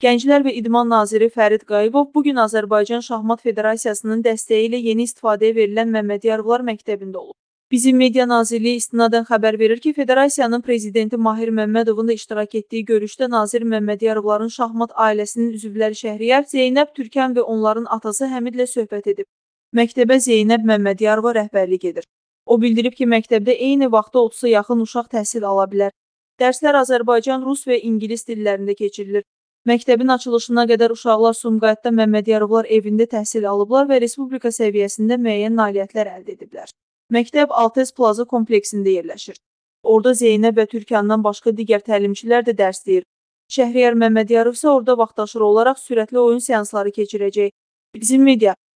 Gənclər və İdman naziri Fərid Qayıbov bugün Azərbaycan Şahmat Federasiyasının dəstəyi ilə yeni istifadəyə verilən Məmmədiyarlılar məktəbində olub. Bizim Media Nazirliyi istinadən xəbər verir ki, Federasiyanın prezidenti Mahir Məmmədovun da iştirak etdiyi görüşdə nazir Məmmədiyarlıların şahmat ailəsinin üzvləri Şəhriyar, Zeynəb Türkan və onların atası Həmidlə söhbət edib. Məktəbə Zeynəb Məmmədiyarova rəhbərlik edir. O bildirib ki, məktəbdə eyni vaxtda 30-a yaxın uşaq təhsil ala bilər. Dərslər Azərbaycan, rus və ingilis dillərində keçirilir. Məktəbin açılışına qədər uşaqlar Sumqayıtda Məmmədiyarovlar evində təhsil alıblar və respublika səviyyəsində müəyyən nailiyyətlər əldə ediblər. Məktəb Altes Plaza kompleksində yerləşir. Orada Zeynəb və Türkandan başqa digər təlimçilər də dərs deyir. Şəhriyar Məmmədiyarov isə orada vaxtaşırı olaraq sürətli oyun seansları keçirəcək. Bizim Media